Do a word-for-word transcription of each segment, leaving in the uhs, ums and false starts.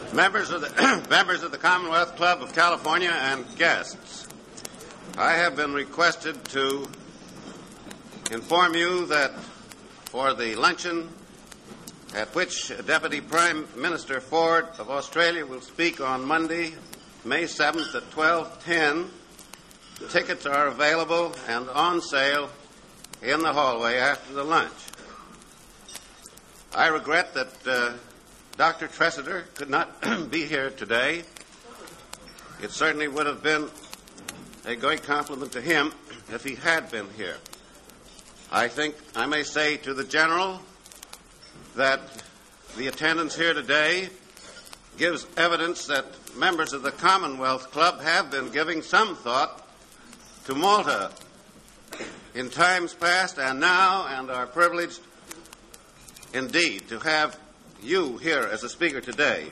Members of the members of the Commonwealth Club of California and guests, I have been requested to inform you that for the luncheon at which Deputy Prime Minister Ford of Australia will speak on Monday, May seventh at twelve ten, tickets are available and on sale in the hallway after the lunch. I regret that uh, Doctor Tressiter could not be here today. It certainly would have been a great compliment to him if he had been here. I think I may say to the General that the attendance here today gives evidence that members of the Commonwealth Club have been giving some thought to Malta in times past and now, and are privileged indeed to have you here as a speaker today.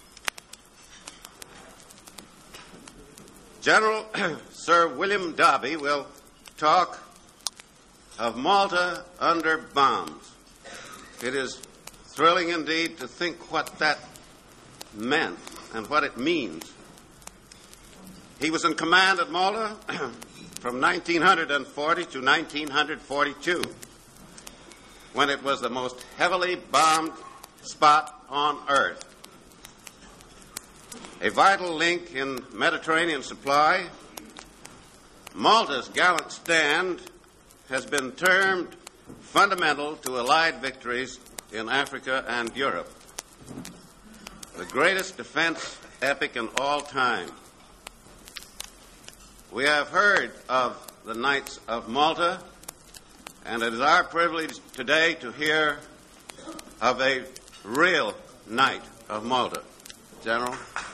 General Sir William Dobby will talk of Malta under bombs. It is thrilling indeed to think what that meant and what it means. He was in command at Malta from nineteen forty to nineteen forty-two, when it was the most heavily bombed spot on Earth. A vital link in Mediterranean supply, Malta's gallant stand has been termed fundamental to Allied victories in Africa and Europe. The greatest defense epic in all time. We have heard of the Knights of Malta, and it is our privilege today to hear of a real Knight of Malta. General.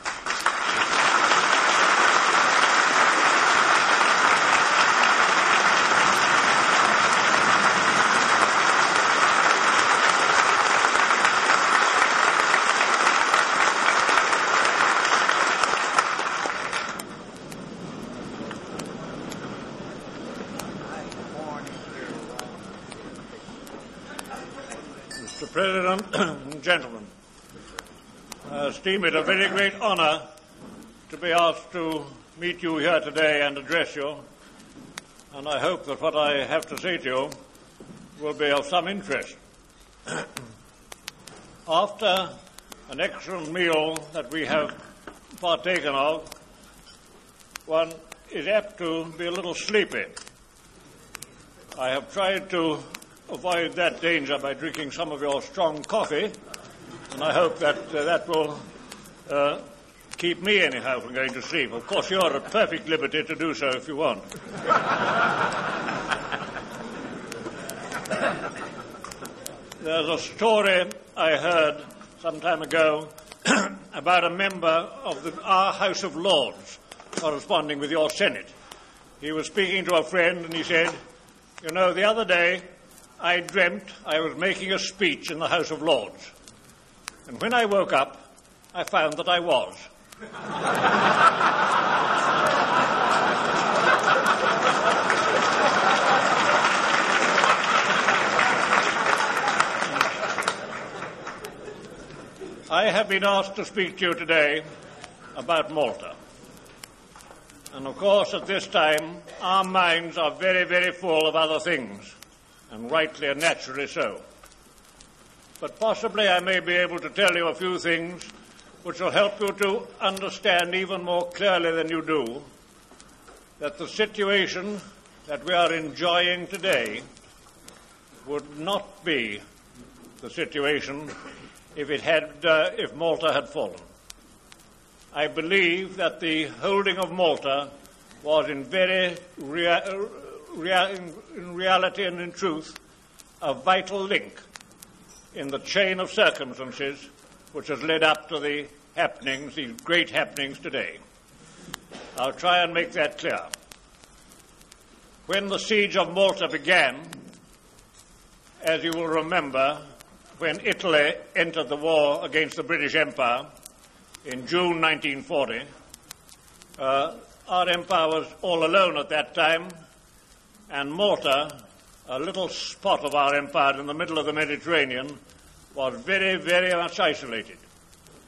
Mister President and gentlemen, I esteem it a very great honor to be asked to meet you here today and address you, and I hope that what I have to say to you will be of some interest. After an excellent meal that we have partaken of, one is apt to be a little sleepy. I have tried to avoid that danger by drinking some of your strong coffee, and I hope that uh, that will uh, keep me, anyhow, from going to sleep. Of course, you're at perfect liberty to do so if you want. There's a story I heard some time ago about a member of the, our House of Lords corresponding with your Senate. He was speaking to a friend and he said, "You know, the other day I dreamt I was making a speech in the House of Lords. And when I woke up, I found that I was." I have been asked to speak to you today about Malta. And of course, at this time, our minds are very, very full of other things, and rightly and naturally so. But possibly I may be able to tell you a few things which will help you to understand even more clearly than you do that the situation that we are enjoying today would not be the situation if it had, uh, if Malta had fallen. I believe that the holding of Malta was in very rea- rea- in reality and in truth a vital link in the chain of circumstances which has led up to the happenings, these great happenings today. I'll try and make that clear. When the siege of Malta began, as you will remember, when Italy entered the war against the British Empire in June nineteen forty, uh, our empire was all alone at that time, and Malta, a little spot of our empire in the middle of the Mediterranean, was very, very much isolated.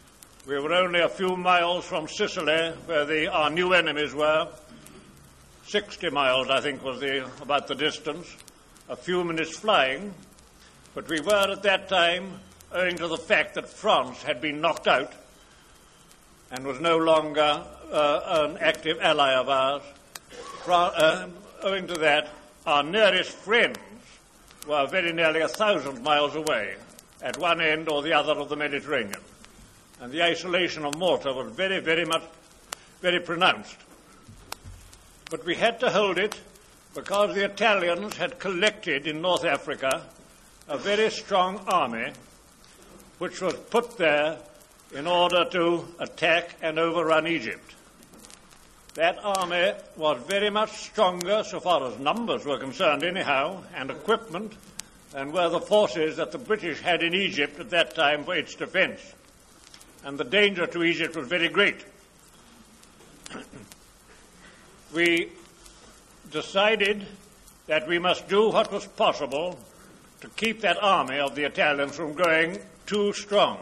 We were only a few miles from Sicily, where the, our new enemies were. Sixty miles, I think, was the, about the distance. A few minutes flying. But we were at that time, owing to the fact that France had been knocked out and was no longer uh, an active ally of ours. Fra- uh, owing to that, our nearest friends were very nearly a thousand miles away, at one end or the other of the Mediterranean. And the isolation of Malta was very, very much, very pronounced. But we had to hold it because the Italians had collected in North Africa a very strong army which was put there in order to attack and overrun Egypt. That army was very much stronger, so far as numbers were concerned anyhow, and equipment, than were the forces that the British had in Egypt at that time for its defense. And the danger to Egypt was very great. We decided that we must do what was possible to keep that army of the Italians from growing too strong.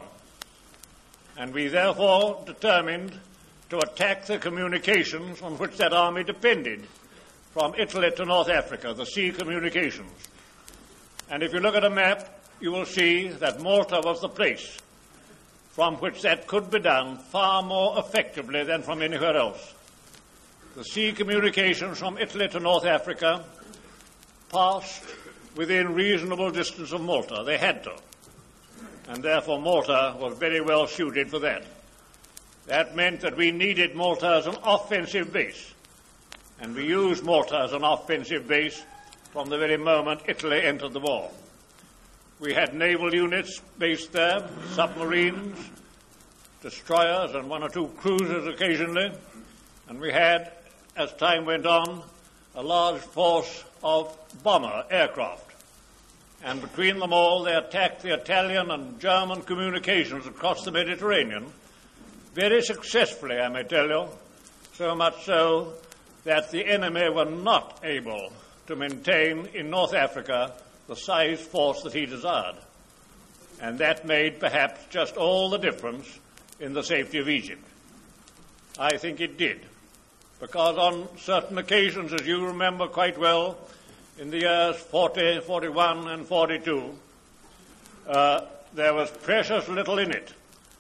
And we therefore determined to attack the communications on which that army depended, from Italy to North Africa, the sea communications. And if you look at a map, you will see that Malta was the place from which that could be done far more effectively than from anywhere else. The sea communications from Italy to North Africa passed within reasonable distance of Malta. They had to. And therefore Malta was very well suited for that. That meant that we needed Malta as an offensive base. And we used Malta as an offensive base from the very moment Italy entered the war. We had naval units based there, submarines, destroyers, and one or two cruisers occasionally. And we had, as time went on, a large force of bomber aircraft. And between them all, they attacked the Italian and German communications across the Mediterranean very successfully, I may tell you, so much so that the enemy were not able to maintain in North Africa the size force that he desired. And that made perhaps just all the difference in the safety of Egypt. I think it did, because on certain occasions, as you remember quite well, in the years forty, forty-one, and forty-two, uh, there was precious little in it,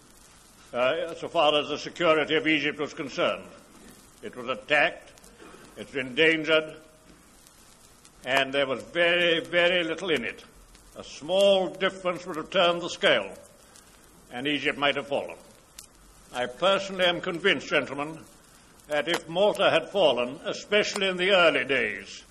uh, so far as the security of Egypt was concerned. It was attacked, it was endangered, and there was very, very little in it. A small difference would have turned the scale, and Egypt might have fallen. I personally am convinced, gentlemen, that if Malta had fallen, especially in the early days,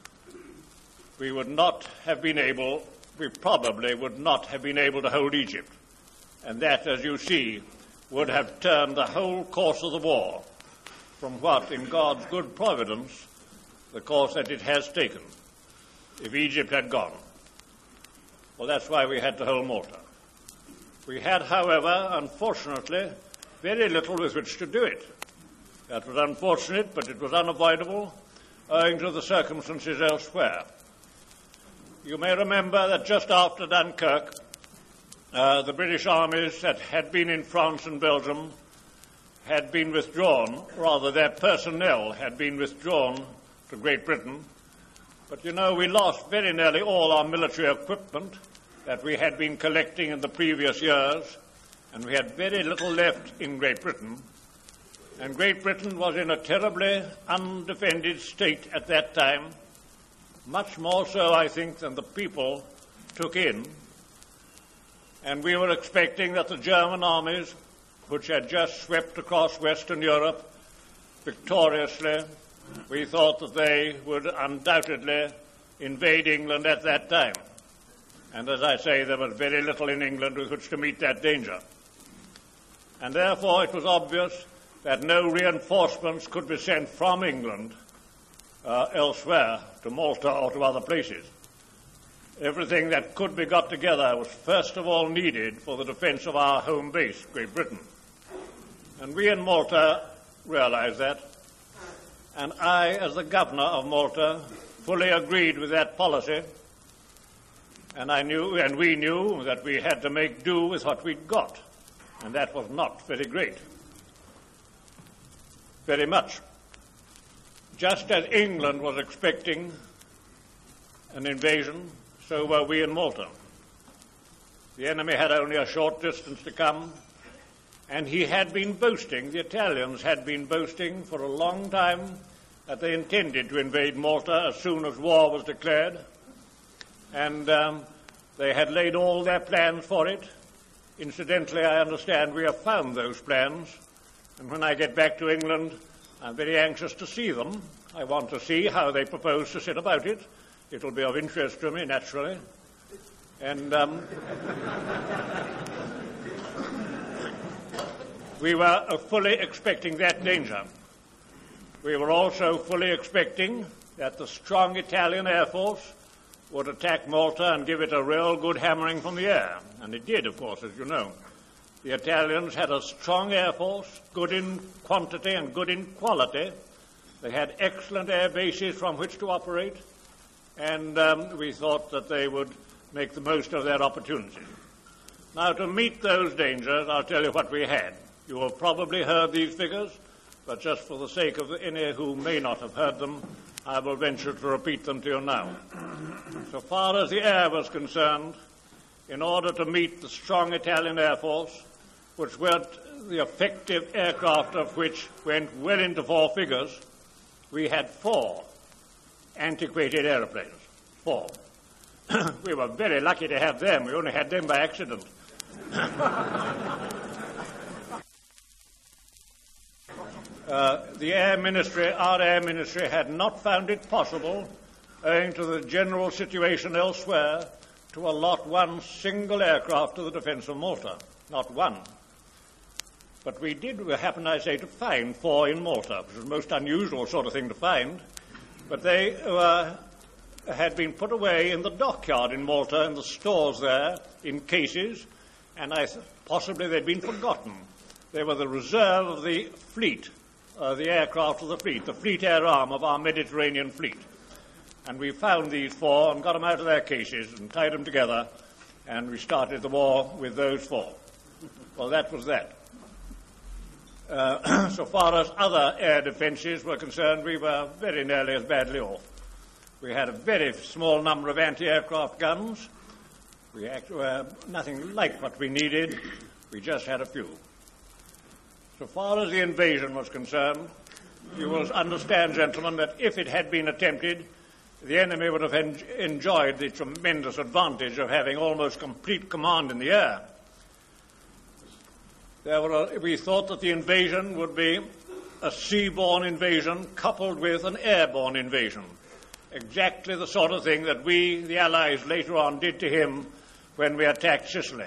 we would not have been able, we probably would not have been able to hold Egypt. And that, as you see, would have turned the whole course of the war from what, in God's good providence, the course that it has taken, if Egypt had gone. Well, that's why we had to hold Malta. We had, however, unfortunately, very little with which to do it. That was unfortunate, but it was unavoidable, owing to the circumstances elsewhere. You may remember that just after Dunkirk, uh, the British armies that had been in France and Belgium had been withdrawn, rather their personnel had been withdrawn to Great Britain. But you know, we lost very nearly all our military equipment that we had been collecting in the previous years, and we had very little left in Great Britain. And Great Britain was in a terribly undefended state at that time, much more so, I think, than the people took in. And we were expecting that the German armies, which had just swept across Western Europe victoriously, we thought that they would undoubtedly invade England at that time. And as I say, there was very little in England with which to meet that danger. And therefore it was obvious that no reinforcements could be sent from England uh, elsewhere to Malta or to other places. Everything that could be got together was first of all needed for the defense of our home base, Great Britain. And we in Malta realized that. And I, as the governor of Malta, fully agreed with that policy. And I knew, and we knew, that we had to make do with what we'd got. and that was not very great. Very much. Just as England was expecting an invasion, so were we in Malta. The enemy had only a short distance to come, and he had been boasting, the Italians had been boasting for a long time that they intended to invade Malta as soon as war was declared, and um, they had laid all their plans for it. Incidentally, I understand we have found those plans, and when I get back to England, I'm very anxious to see them. I want to see how they propose to set about it. It will be of interest to me, naturally. And um, we were uh, fully expecting that danger. We were also fully expecting that the strong Italian Air Force would attack Malta and give it a real good hammering from the air. And it did, of course, as you know. The Italians had a strong Air Force, good in quantity and good in quality. They had excellent air bases from which to operate, and um, we thought that they would make the most of their opportunities. Now, to meet those dangers, I'll tell you what we had. You have probably heard these figures, but just for the sake of any who may not have heard them, I will venture to repeat them to you now. So far as the air was concerned, in order to meet the strong Italian Air Force, which were the effective aircraft of which went well into four figures, we had four antiquated aeroplanes. Four. We were very lucky to have them. We only had them by accident. uh, the Air Ministry, our Air Ministry, had not found it possible, owing to the general situation elsewhere, to allot one single aircraft to the defense of Malta. Not one. But we did happen, I say, to find four in Malta, which was a most unusual sort of thing to find. But they uh, had been put away in the dockyard in Malta, in the stores there, in cases, and I th- possibly they'd been forgotten. They were the reserve of the fleet, uh, the aircraft of the fleet, the fleet air arm of our Mediterranean fleet. And we found these four and got them out of their cases and tied them together, and we started the war with those four. Well, that was that. Uh, so far as other air defences were concerned, we were very nearly as badly off. We had a very small number of anti-aircraft guns. We act- were nothing like what we needed. We just had a few. So far as the invasion was concerned, you will understand, gentlemen, that if it had been attempted, the enemy would have en- enjoyed the tremendous advantage of having almost complete command in the air. There were a, we thought that the invasion would be a seaborne invasion coupled with an airborne invasion, exactly the sort of thing that we, the Allies, later on did to him when we attacked Sicily.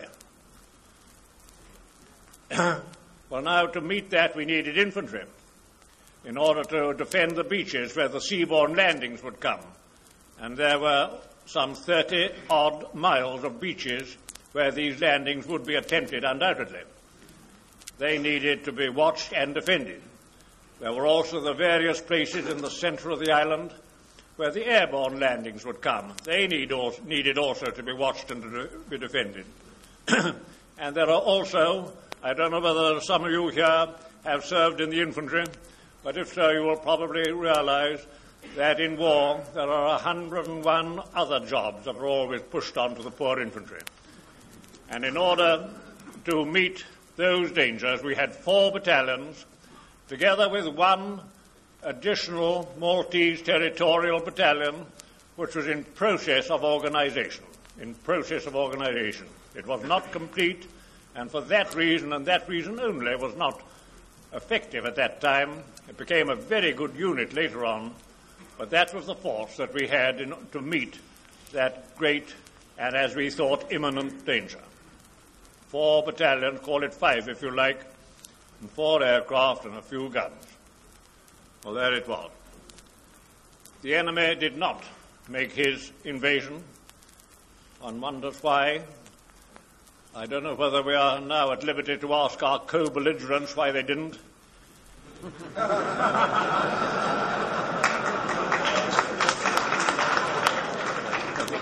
Well, now, to meet that, we needed infantry in order to defend the beaches where the seaborne landings would come. And there were some thirty-odd miles of beaches where these landings would be attempted, undoubtedly. They needed to be watched and defended. There were also the various places in the centre of the island where the airborne landings would come. They need also, needed also to be watched and to be defended. And there are also, I don't know whether some of you here have served in the infantry, but if so, you will probably realize that in war there are one hundred and one other jobs that are always pushed onto the poor infantry. And in order to meet those dangers, we had four battalions, together with one additional Maltese territorial battalion, which was in process of organization. In process of organization. It was not complete, and for that reason, and that reason only, was not effective at that time. It became a very good unit later on, but that was the force that we had in, to meet that great and, as we thought, imminent danger. Four battalions, call it five if you like, and four aircraft and a few guns. Well, there it was. The enemy did not make his invasion. One wonders why. I don't know whether we are now at liberty to ask our co-belligerents why they didn't.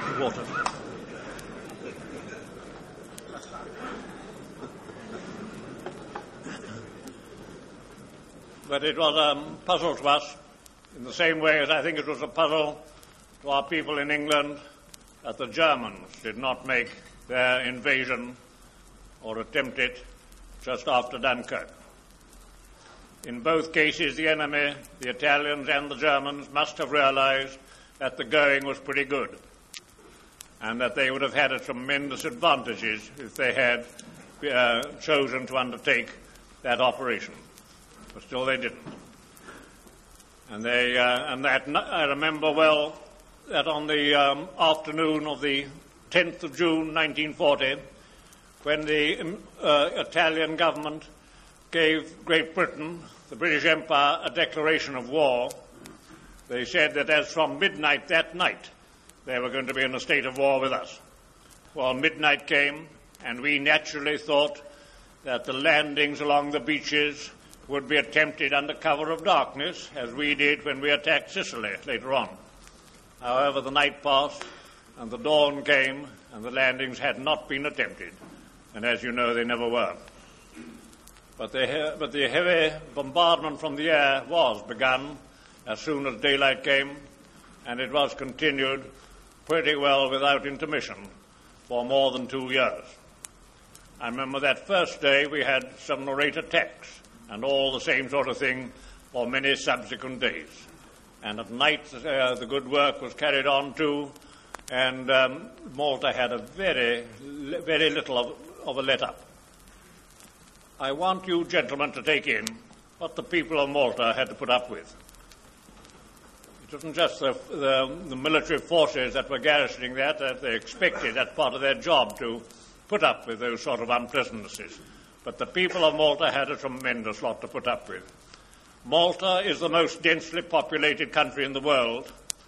Water. But it was a um, puzzle to us, in the same way as I think it was a puzzle to our people in England that the Germans did not make their invasion or attempt it just after Dunkirk. In both cases, the enemy, the Italians and the Germans, must have realized that the going was pretty good and that they would have had a tremendous advantages if they had uh, chosen to undertake that operation. But still they didn't. And, they, uh, and that I remember well that on the um, afternoon of the tenth of June nineteen forty, when the uh, Italian government gave Great Britain, the British Empire, a declaration of war, they said that as from midnight that night, they were going to be in a state of war with us. Well, midnight came, and we naturally thought that the landings along the beaches would be attempted under cover of darkness, as we did when we attacked Sicily later on. However, the night passed, and the dawn came, and the landings had not been attempted. And as you know, they never were. But the, but the heavy bombardment from the air was begun as soon as daylight came, and it was continued pretty well without intermission for more than two years. I remember that first day we had some rate attacks and all the same sort of thing for many subsequent days. And at night uh, the good work was carried on too, and um, Malta had a very, very little of, of a let-up. I want you gentlemen to take in what the people of Malta had to put up with. It wasn't just the, the, the military forces that were garrisoning that, that they expected that part of their job to put up with those sort of unpleasantnesses. But the people of Malta had a tremendous lot to put up with. Malta is the most densely populated country in the world,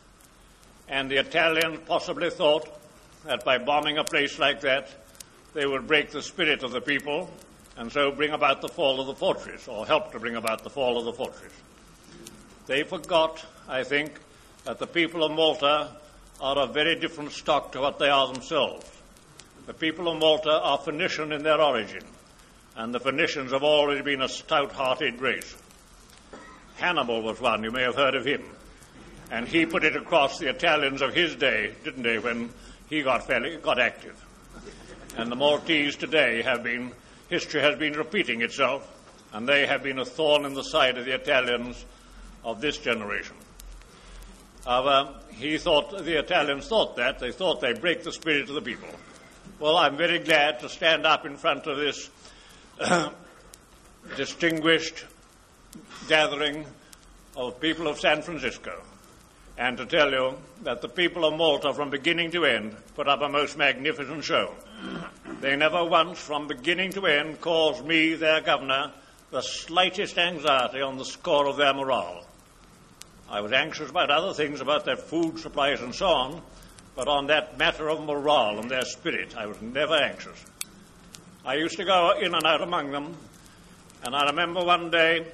and the Italians possibly thought that by bombing a place like that, they would break the spirit of the people and so bring about the fall of the fortress, or help to bring about the fall of the fortress. They forgot, I think, that the people of Malta are a very different stock to what they are themselves. The people of Malta are Phoenician in their origin, and the Phoenicians have always been a stout-hearted race. Hannibal was one, you may have heard of him, and he put it across the Italians of his day, didn't he, when he got fairly, got active. And the Maltese today have been, history has been repeating itself, and they have been a thorn in the side of the Italians of this generation. However, he thought, the Italians thought that, they thought they'd break the spirit of the people. Well, I'm very glad to stand up in front of this uh, distinguished gathering of people of San Francisco and to tell you that the people of Malta, from beginning to end, put up a most magnificent show. They never once, from beginning to end, caused me, their governor, the slightest anxiety on the score of their morale. I was anxious about other things, about their food supplies and so on, but on that matter of morale and their spirit, I was never anxious. I used to go in and out among them, and I remember one day,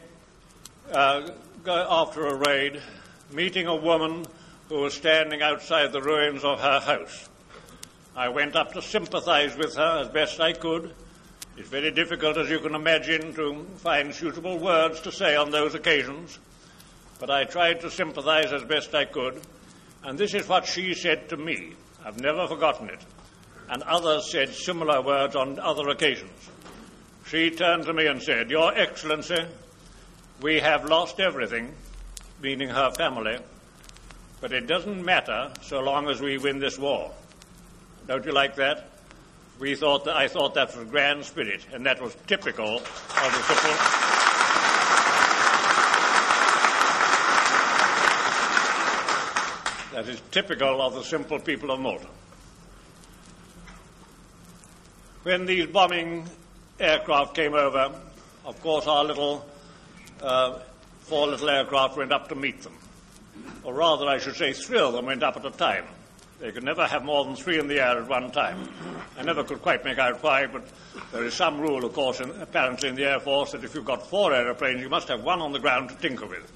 uh, go after a raid, meeting a woman who was standing outside the ruins of her house. I went up to sympathize with her as best I could. It's very difficult, as you can imagine, to find suitable words to say on those occasions, but I tried to sympathize as best I could, and this is what she said to me. I've never forgotten it. And others said similar words on other occasions. She turned to me and said, "Your Excellency, we have lost everything," meaning her family, "but it doesn't matter so long as we win this war." Don't you like that? We thought that, I thought that was grand spirit, and that was typical of the simple. That is typical of the simple people of Malta. When these bombing aircraft came over, of course our little uh, four little aircraft went up to meet them. Or rather, I should say, three of them went up at a time. They could never have more than three in the air at one time. I never could quite make out why, but there is some rule, of course, in, apparently in the Air Force, that if you've got four aeroplanes, you must have one on the ground to tinker with.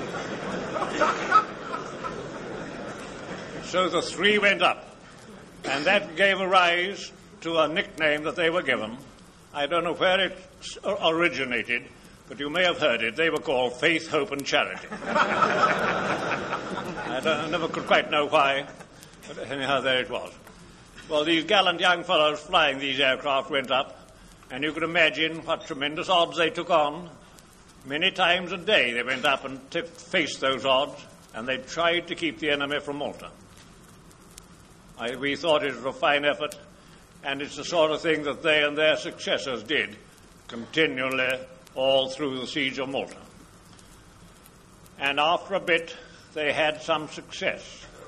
So the three went up, and And that gave a rise to a nickname that they were given. I don't know where it originated, but you may have heard it. They were called Faith, Hope and Charity. I, don't, I never could quite know why, but anyhow, there it was. Well, these gallant young fellows flying these aircraft went up, and you could imagine what tremendous odds they took on. Many times a day they went up and t- faced those odds, and they tried to keep the enemy from Malta. I, we thought it was a fine effort, and it's the sort of thing that they and their successors did continually all through the siege of Malta. And after a bit, they had some success.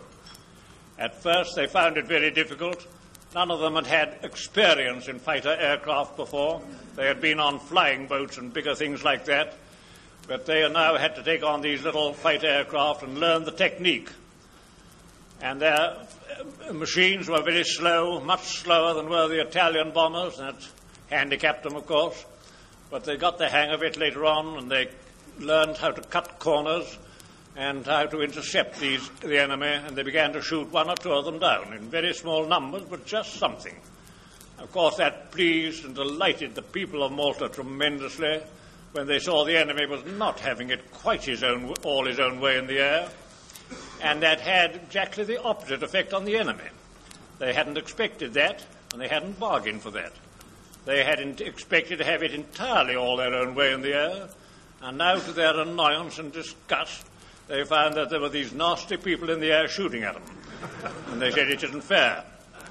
At first, they found it very difficult. None of them had had experience in fighter aircraft before. They had been on flying boats and bigger things like that, but they now had to take on these little fighter aircraft and learn the technique. And their uh, machines were very slow, much slower than were the Italian bombers. That handicapped them, of course. But they got the hang of it later on, and they learned how to cut corners and how to intercept these, the enemy, and they began to shoot one or two of them down in very small numbers, but just something. Of course, that pleased and delighted the people of Malta tremendously when they saw the enemy was not having it quite his own, all his own way in the air, and that had exactly the opposite effect on the enemy. They hadn't expected that, and they hadn't bargained for that. They hadn't expected to have it entirely all their own way in the air, and now, to their annoyance and disgust, they found that there were these nasty people in the air shooting at them, and they said it isn't fair.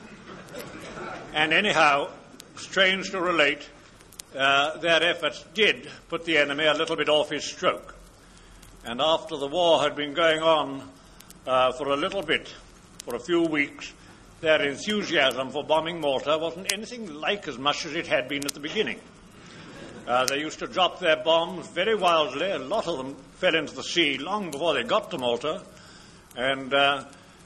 And anyhow, strange to relate, uh, their efforts did put the enemy a little bit off his stroke. And after the war had been going on uh, for a little bit, for a few weeks, their enthusiasm for bombing Malta wasn't anything like as much as it had been at the beginning. Uh, they used to drop their bombs very wildly. A lot of them fell into the sea long before they got to Malta. And uh,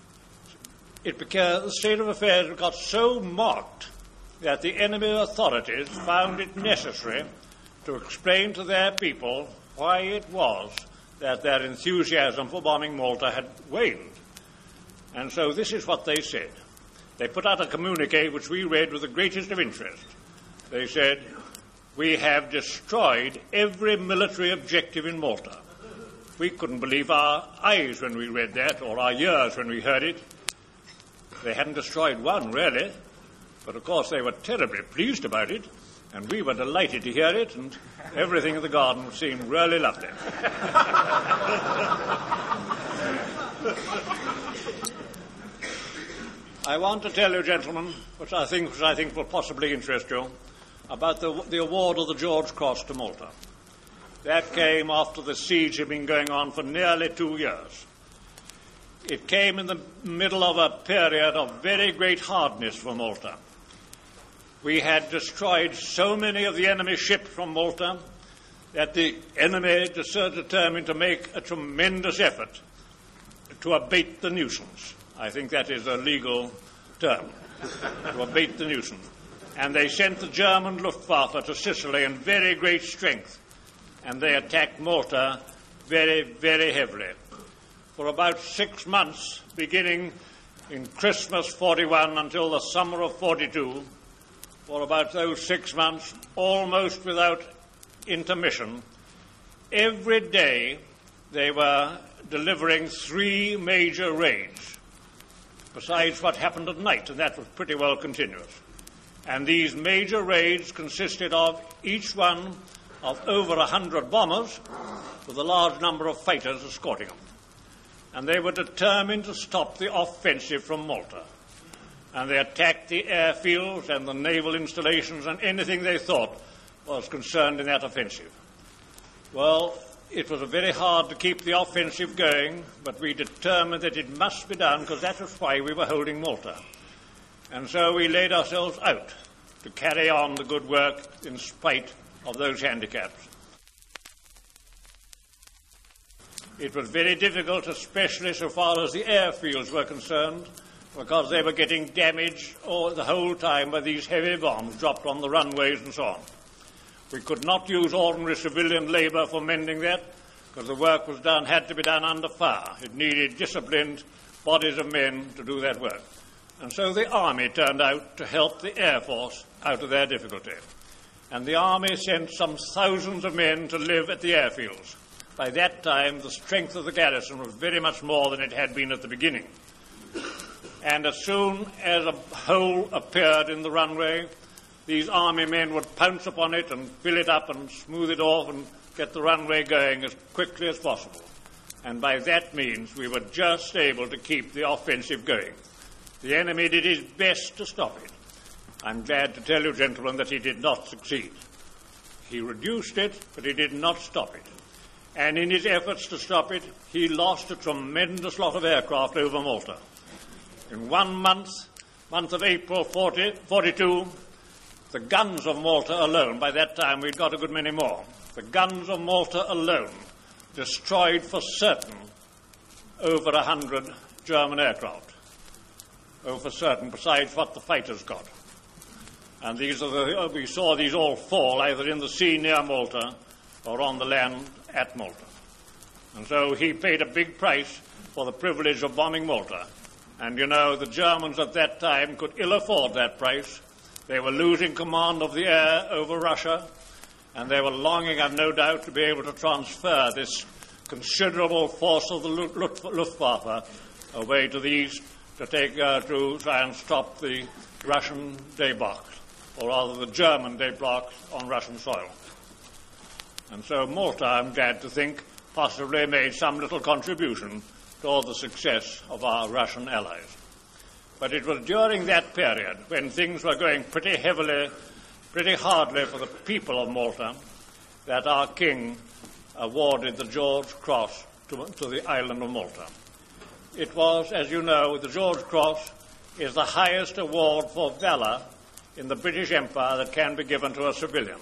it became, the state of affairs got so marked that the enemy authorities found it necessary to explain to their people why it was that their enthusiasm for bombing Malta had waned. And so this is what they said. They put out a communique which we read with the greatest of interest. They said, "We have destroyed every military objective in Malta." We couldn't believe our eyes when we read that, or our ears when we heard it. They hadn't destroyed one, really. But, of course, they were terribly pleased about it, and we were delighted to hear it, and everything in the garden seemed really lovely. I want to tell you, gentlemen, which I think, which I think will possibly interest you, about the, the award of the George Cross to Malta. That came after the siege had been going on for nearly two years. It came in the middle of a period of very great hardness for Malta. We had destroyed so many of the enemy ships from Malta that the enemy determined to make a tremendous effort to abate the nuisance. I think that is a legal term, to abate the nuisance. And they sent the German Luftwaffe to Sicily in very great strength, and they attacked Malta very, very heavily. For about six months, beginning in Christmas forty-one until the summer of forty-two, for about those six months, almost without intermission, every day they were delivering three major raids, besides what happened at night, and that was pretty well continuous. And these major raids consisted of each one of over a hundred bombers with a large number of fighters escorting them. And they were determined to stop the offensive from Malta. And they attacked the airfields and the naval installations and anything they thought was concerned in that offensive. Well, it was very hard to keep the offensive going, but we determined that it must be done because that was why we were holding Malta. And so we laid ourselves out to carry on the good work in spite of those handicaps. It was very difficult, especially so far as the airfields were concerned, because they were getting damaged all the whole time by these heavy bombs dropped on the runways and so on. We could not use ordinary civilian labour for mending that, because the work was done, had to be done under fire. It needed disciplined bodies of men to do that work. And so the army turned out to help the Air Force out of their difficulty. And the army sent some thousands of men to live at the airfields. By that time, the strength of the garrison was very much more than it had been at the beginning. And as soon as a hole appeared in the runway, these army men would pounce upon it and fill it up and smooth it off and get the runway going as quickly as possible. And by that means, we were just able to keep the offensive going. The enemy did his best to stop it. I'm glad to tell you, gentlemen, that he did not succeed. He reduced it, but he did not stop it. And in his efforts to stop it, he lost a tremendous lot of aircraft over Malta. In one month, month of April forty, forty-two, the guns of Malta alone, by that time we'd got a good many more, the guns of Malta alone destroyed for certain over a hundred German aircraft. Oh, for certain, besides what the fighters got. And these are the, we saw these all fall either in the sea near Malta or on the land at Malta. And so he paid a big price for the privilege of bombing Malta. And, you know, the Germans at that time could ill afford that price. They were losing command of the air over Russia, and they were longing, I've no doubt, to be able to transfer this considerable force of the Luftwaffe away to the east to take uh, to try and stop the Russian débarque, or rather the German débarque on Russian soil. And so Malta, I'm glad to think, possibly made some little contribution toward the success of our Russian allies. But it was during that period, when things were going pretty heavily, pretty hardly for the people of Malta, that our king awarded the George Cross to, to the island of Malta. It was, as you know, the George Cross is the highest award for valor in the British Empire that can be given to a civilian.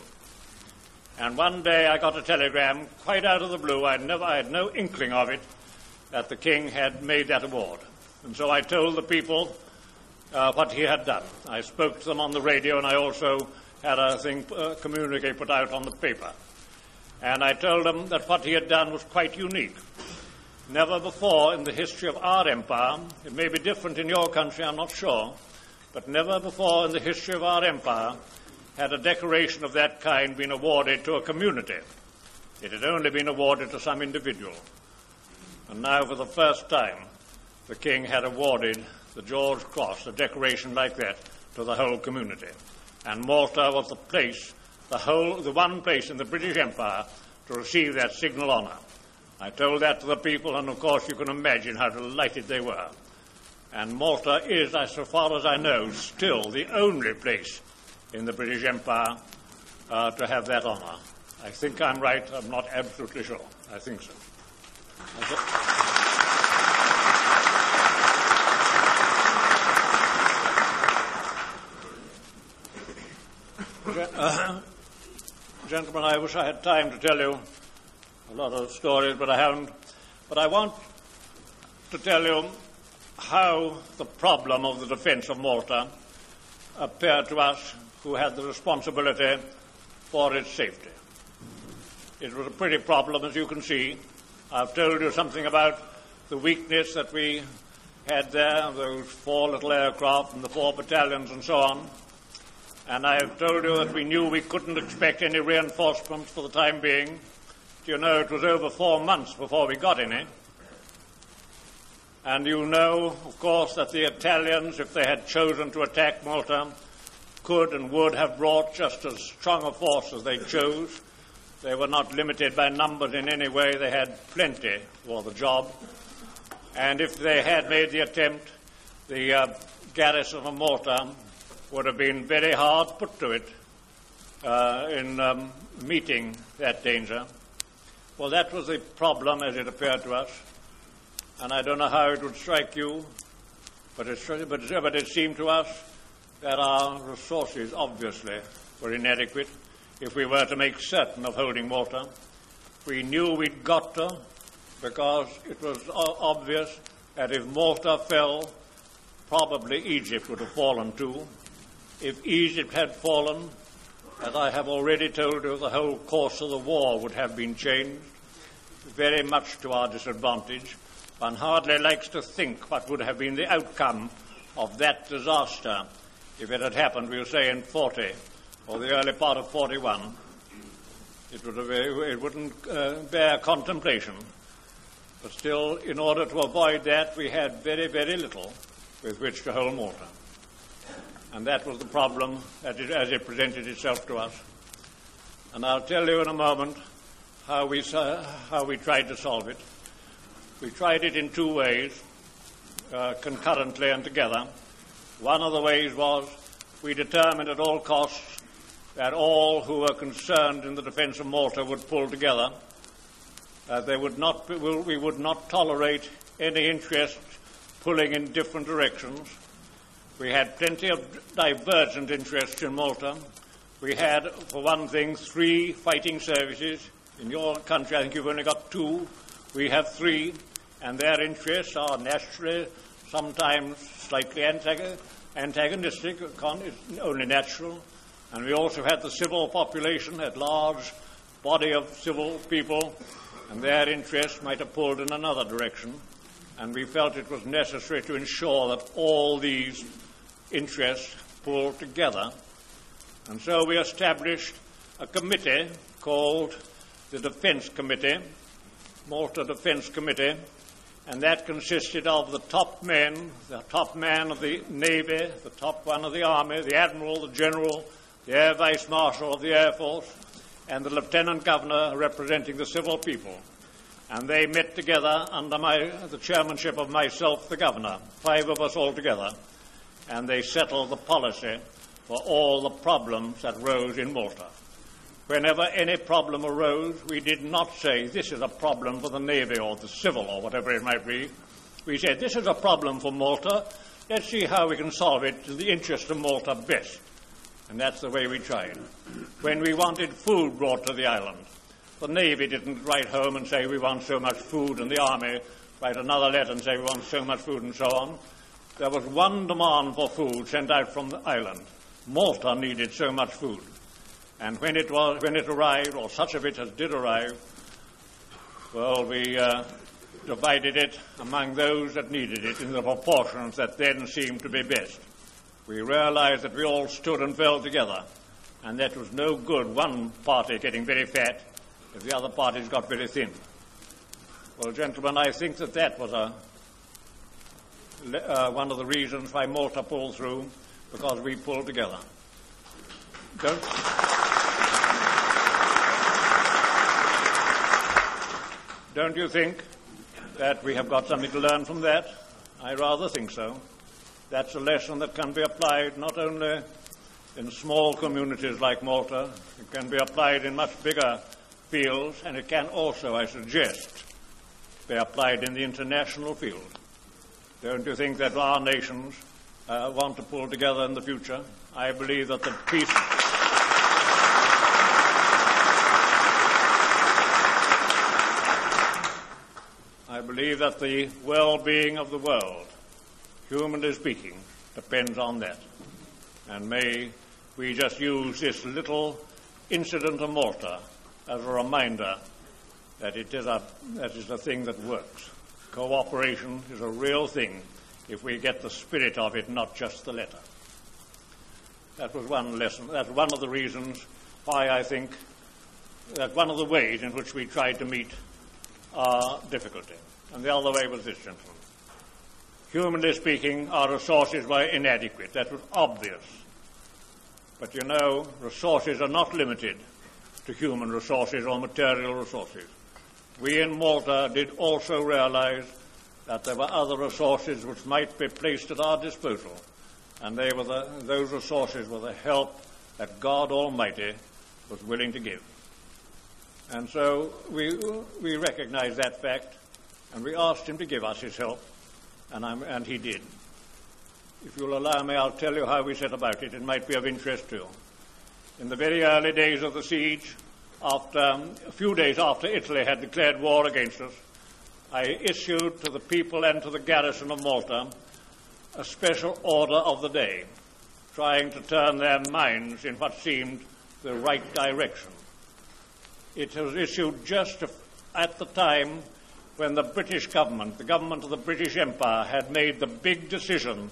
And one day I got a telegram, quite out of the blue, I, never, I had no inkling of it, that the king had made that award. And so I told the people uh, what he had done. I spoke to them on the radio, and I also had a thing, uh, communique put out on the paper. And I told them that what he had done was quite unique. Never before in the history of our empire, it may be different in your country, I'm not sure, but never before in the history of our empire had a decoration of that kind been awarded to a community. It had only been awarded to some individual. And now, for the first time, the king had awarded the George Cross, a decoration like that, to the whole community. And Malta was the place, the whole, the one place in the British Empire to receive that signal honour. I told that to the people, and of course you can imagine how delighted they were. And Malta is, as far as I know, still the only place in the British Empire uh, to have that honour. I think I'm right. I'm not absolutely sure. I think so. Uh, gentlemen, I wish I had time to tell you a lot of stories, but I haven't. But I want to tell you how the problem of the defence of Malta appeared to us who had the responsibility for its safety. It was a pretty problem, as you can see. I've told you something about the weakness that we had there, those four little aircraft and the four battalions and so on. And I have told you that we knew we couldn't expect any reinforcements for the time being. You know, it was over four months before we got any. And you know, of course, that the Italians, if they had chosen to attack Malta, could and would have brought just as strong a force as they chose. They were not limited by numbers in any way. They had plenty for the job. And if they had made the attempt, the uh, garrison of Malta would have been very hard put to it uh, in um, meeting that danger. Well, that was the problem as it appeared to us. And I don't know how it would strike you, but it, but, but it seemed to us that our resources obviously were inadequate if we were to make certain of holding Malta. We knew we'd got to, because it was obvious that if Malta fell, probably Egypt would have fallen too. If Egypt had fallen, as I have already told you, the whole course of the war would have been changed, very much to our disadvantage. One hardly likes to think what would have been the outcome of that disaster, if it had happened, we'll say, in forty or the early part of forty-one, it, would have, it wouldn't uh, bear contemplation. But still, in order to avoid that, we had very, very little with which to hold Malta. And that was the problem that it, as it presented itself to us. And I'll tell you in a moment how we, uh, how we tried to solve it. We tried it in two ways, uh, concurrently and together. One of the ways was we determined at all costs that all who were concerned in the defence of Malta would pull together. Uh, they would not be, we would not tolerate any interest pulling in different directions. We had plenty of divergent interests in Malta. We had, for one thing, three fighting services. In your country, I think you've only got two. We have three, and their interests are naturally sometimes slightly antag- antagonistic, it's only natural. And we also had the civil population, a large body of civil people, and their interests might have pulled in another direction. And we felt it was necessary to ensure that all these interests pulled together. And so we established a committee called the Defence Committee, Malta Defence Committee, and that consisted of the top men, the top man of the Navy, the top one of the Army, the Admiral, the General, the Air Vice Marshal of the Air Force, and the Lieutenant Governor representing the civil people. And they met together under my, the chairmanship of myself, the Governor, five of us all together, and they settled the policy for all the problems that rose in Malta. Whenever any problem arose, we did not say, this is a problem for the Navy or the civil or whatever it might be. We said, this is a problem for Malta. Let's see how we can solve it to the interest of Malta best. And that's the way we tried. When we wanted food brought to the island, the Navy didn't write home and say we want so much food, and the Army write another letter and say we want so much food and so on. There was one demand for food sent out from the island. Malta needed so much food. And when it was, when it arrived, or such of it as did arrive, well, we uh, divided it among those that needed it in the proportions that then seemed to be best. We realized that we all stood and fell together, and that was no good one party getting very fat if the other parties got very thin. Well, gentlemen, I think that that was a, uh, one of the reasons why Malta pulled through, because we pulled together. Don't, don't you think that we have got something to learn from that? I rather think so. That's a lesson that can be applied not only in small communities like Malta, it can be applied in much bigger fields, and it can also, I suggest, be applied in the international field. Don't you think that our nations uh, want to pull together in the future? I believe that the peace... I believe that the well-being of the world, humanly speaking, depends on that. And may we just use this little incident of Malta as a reminder that it is a, that is a thing that works. Cooperation is a real thing if we get the spirit of it, not just the letter. That was one lesson. That's one of the reasons why I think that one of the ways in which we tried to meet our difficulty. And the other way was this, gentlemen. Humanly speaking, our resources were inadequate. That was obvious. But, you know, resources are not limited to human resources or material resources. We in Malta did also realize that there were other resources which might be placed at our disposal, and they were the, those resources were the help that God Almighty was willing to give. And so we, we recognized that fact, and we asked him to give us his help, and, I'm, and he did. If you'll allow me, I'll tell you how we set about it. It might be of interest too. In the very early days of the siege, after, um, a few days after Italy had declared war against us, I issued to the people and to the garrison of Malta a special order of the day, trying to turn their minds in what seemed the right direction. It was issued just at the time when the British government, the government of the British Empire, had made the big decision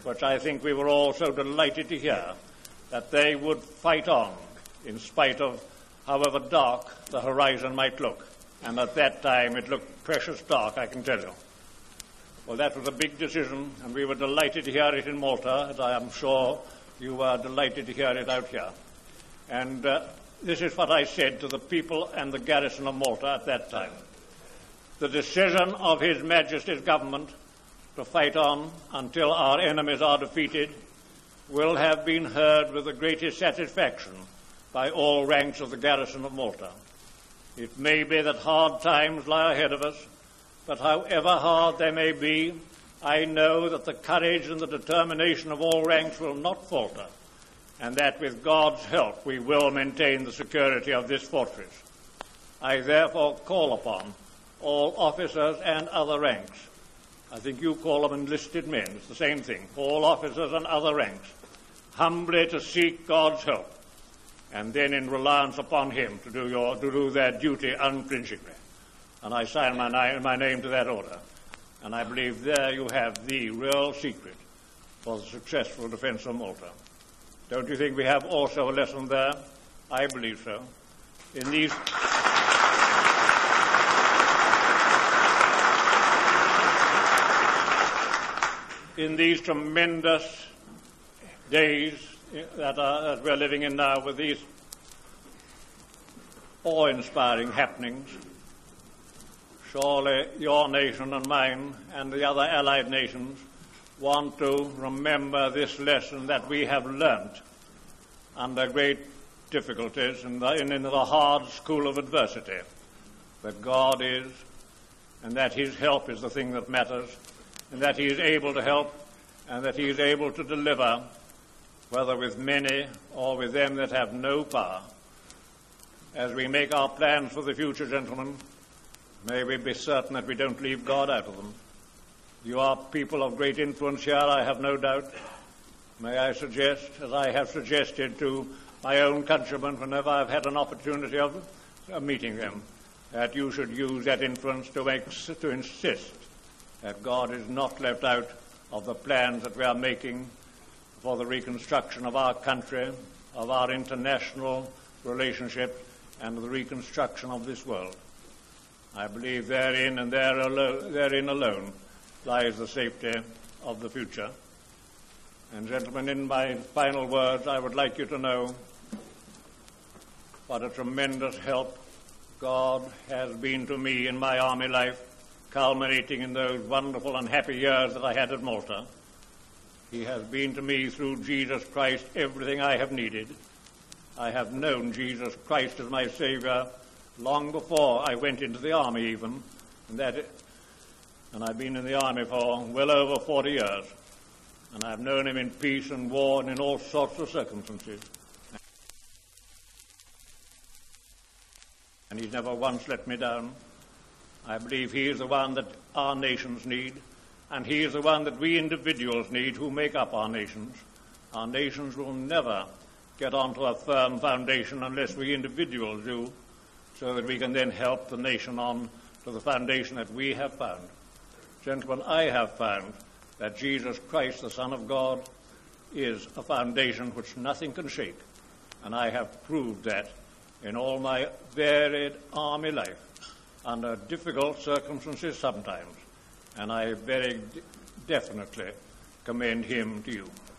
which I think we were all so delighted to hear, that they would fight on in spite of however dark the horizon might look. And at that time it looked precious dark, I can tell you. Well, that was a big decision, and we were delighted to hear it in Malta, as I am sure you were delighted to hear it out here. And uh, this is what I said to the people and the garrison of Malta at that time. The decision of His Majesty's government to fight on until our enemies are defeated will have been heard with the greatest satisfaction by all ranks of the garrison of Malta. It may be that hard times lie ahead of us, but however hard they may be, I know that the courage and the determination of all ranks will not falter, and that with God's help we will maintain the security of this fortress. I therefore call upon all officers and other ranks. I think you call them enlisted men. It's the same thing. All officers and other ranks, humbly to seek God's help, and then in reliance upon Him to do, your, to do their duty unflinchingly. And I sign my, my name to that order. And I believe there you have the real secret for the successful defense of Malta. Don't you think we have also a lesson there? I believe so. In these... In these tremendous days that, are, that we're living in now, with these awe-inspiring happenings, surely your nation and mine and the other allied nations want to remember this lesson that we have learnt under great difficulties in the, in, in the hard school of adversity, that God is, and that His help is the thing that matters, and that He is able to help, and that He is able to deliver, whether with many or with them that have no power. As we make our plans for the future, gentlemen, may we be certain that we don't leave God out of them. You are people of great influence here, I have no doubt. May I suggest, as I have suggested to my own countrymen whenever I've had an opportunity of, of meeting them, that you should use that influence to, make, to insist that God is not left out of the plans that we are making for the reconstruction of our country, of our international relationships, and the reconstruction of this world. I believe therein and there alo- therein alone lies the safety of the future. And gentlemen, in my final words, I would like you to know what a tremendous help God has been to me in my army life, culminating in those wonderful and happy years that I had at Malta. He has been to me through Jesus Christ everything I have needed. I have known Jesus Christ as my Savior long before I went into the army even, and that it, and I've been in the army for well over forty years, and I've known Him in peace and war and in all sorts of circumstances. And He's never once let me down. I believe He is the one that our nations need, and He is the one that we individuals need who make up our nations. Our nations will never get onto a firm foundation unless we individuals do, so that we can then help the nation on to the foundation that we have found. Gentlemen, I have found that Jesus Christ, the Son of God, is a foundation which nothing can shake, and I have proved that in all my varied army life, under difficult circumstances sometimes, and I very d- definitely commend Him to you.